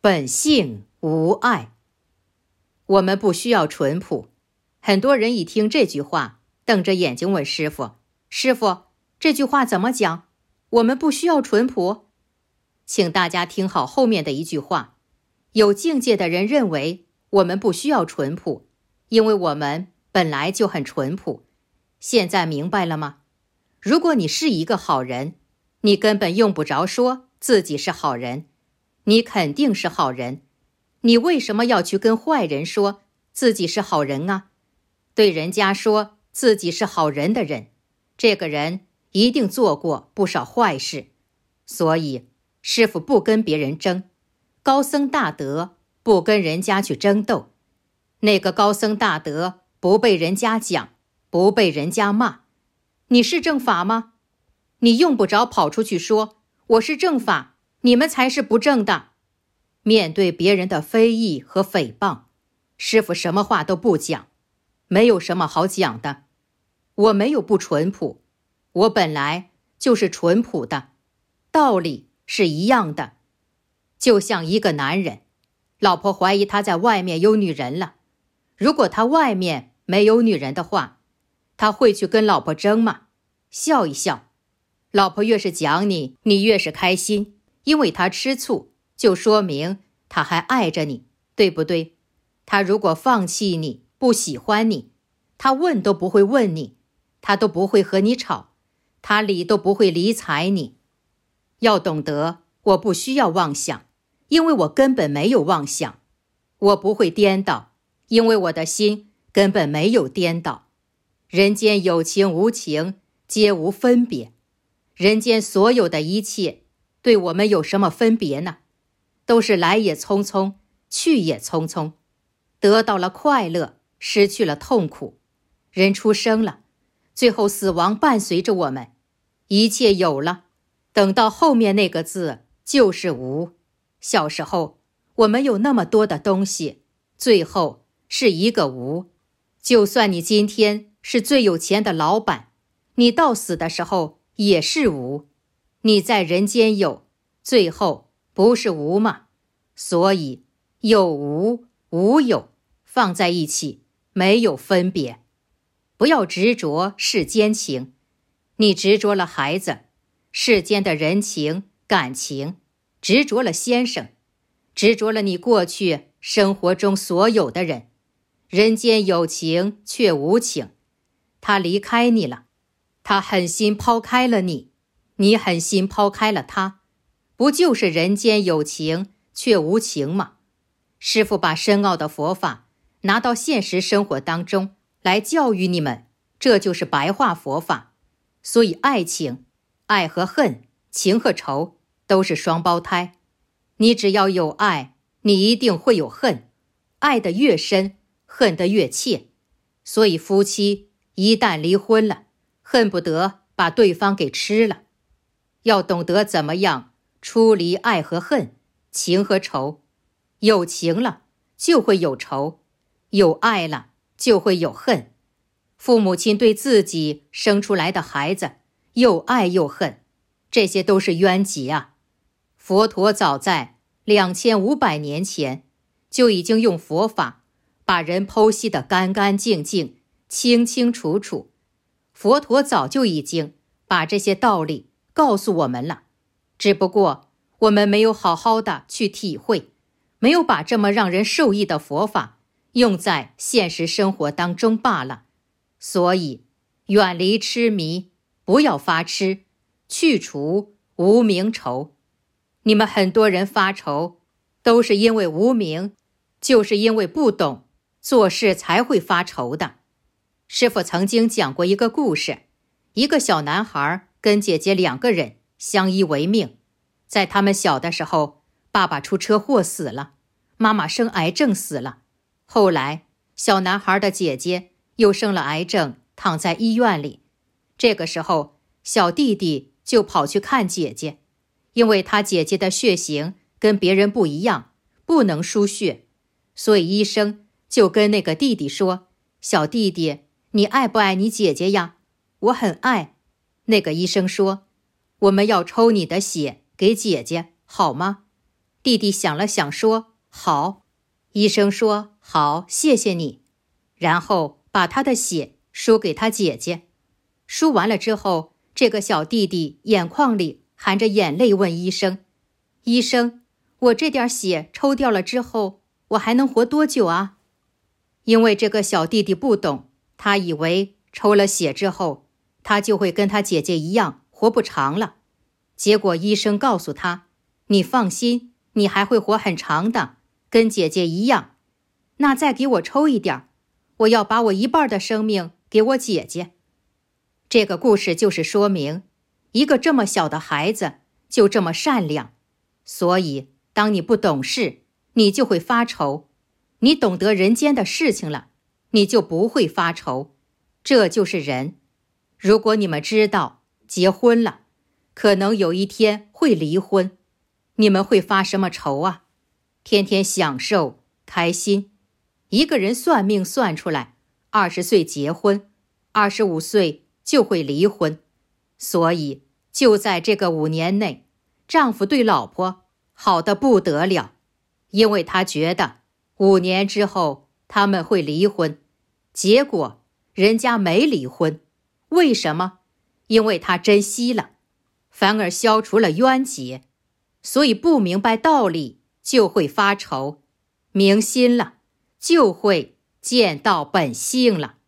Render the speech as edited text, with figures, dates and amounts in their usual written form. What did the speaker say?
本性无爱。我们不需要淳朴。很多人一听这句话，瞪着眼睛问师父：“师父，这句话怎么讲？我们不需要淳朴？”请大家听好后面的一句话：有境界的人认为我们不需要淳朴，因为我们本来就很淳朴。现在明白了吗？如果你是一个好人，你根本用不着说自己是好人，你肯定是好人。你为什么要去跟坏人说自己是好人啊？对人家说自己是好人的人，这个人一定做过不少坏事。所以师父不跟别人争，高僧大德不跟人家去争斗。那个高僧大德不被人家讲，不被人家骂。你是正法吗？你用不着跑出去说我是正法，你们才是不正的。面对别人的非议和诽谤，师父什么话都不讲，没有什么好讲的。我没有不淳朴，我本来就是淳朴的，道理是一样的。就像一个男人，老婆怀疑他在外面有女人了，如果他外面没有女人的话，他会去跟老婆争吗？笑一笑。老婆越是讲你，你越是开心，因为他吃醋，就说明他还爱着你，对不对？他如果放弃你，不喜欢你，他问都不会问你，他都不会和你吵，他理都不会理睬你。要懂得，我不需要妄想，因为我根本没有妄想。我不会颠倒，因为我的心根本没有颠倒。人间有情无情，皆无分别。人间所有的一切，对我们有什么分别呢？都是来也匆匆，去也匆匆。得到了快乐，失去了痛苦。人出生了，最后死亡伴随着我们。一切有了，等到后面那个字就是无。小时候我们有那么多的东西，最后是一个无。就算你今天是最有钱的老板，你到死的时候也是无。你在人间有，最后不是无吗？所以有无，无有放在一起，没有分别。不要执着世间情，你执着了孩子，世间的人情感情，执着了先生，执着了你过去生活中所有的人。人间有情却无情，他离开你了，他狠心抛开了你，你狠心抛开了他，不就是人间有情却无情吗？师父把深奥的佛法拿到现实生活当中来教育你们，这就是白话佛法。所以爱情，爱和恨，情和仇都是双胞胎。你只要有爱，你一定会有恨，爱得越深，恨得越切。所以夫妻一旦离婚了，恨不得把对方给吃了。要懂得怎么样出离爱和恨，情和仇。有情了就会有仇，有爱了就会有恨。父母亲对自己生出来的孩子又爱又恨，这些都是冤结啊。佛陀早在2500年前就已经用佛法把人剖析得干干净净，清清楚楚。佛陀早就已经把这些道理告诉我们了，只不过我们没有好好的去体会，没有把这么让人受益的佛法用在现实生活当中罢了。所以远离痴迷，不要发痴，去除无明愁。你们很多人发愁，都是因为无明，就是因为不懂，做事才会发愁的。师父曾经讲过一个故事，一个小男孩跟姐姐2个人相依为命。在他们小的时候，爸爸出车祸死了，妈妈生癌症死了。后来小男孩的姐姐又生了癌症，躺在医院里。这个时候小弟弟就跑去看姐姐，因为他姐姐的血型跟别人不一样，不能输血，所以医生就跟那个弟弟说：小弟弟，你爱不爱你姐姐呀？我很爱。那个医生说：我们要抽你的血给姐姐，好吗？ 弟弟想了想说：好。医生说：好，谢谢你。然后把他的血输给他姐姐。输完了之后，这个小弟弟眼眶里含着眼泪问医生：医生，我这点血抽掉了之后，我还能活多久啊？因为这个小弟弟不懂，他以为抽了血之后，他就会跟他姐姐一样活不长了。结果医生告诉他：你放心，你还会活很长的，跟姐姐一样。那再给我抽一点，我要把我一半的生命给我姐姐。这个故事就是说明，一个这么小的孩子就这么善良，所以当你不懂事，你就会发愁；你懂得人间的事情了，你就不会发愁。这就是人。如果你们知道结婚了，可能有一天会离婚，你们会发什么愁啊？天天享受开心。一个人算命算出来，20岁结婚，25岁就会离婚。所以就在这个5年内，丈夫对老婆好得不得了，因为他觉得5年之后他们会离婚。结果人家没离婚。为什么？因为他珍惜了，反而消除了冤结。所以不明白道理就会发愁，明心了就会见到本性了。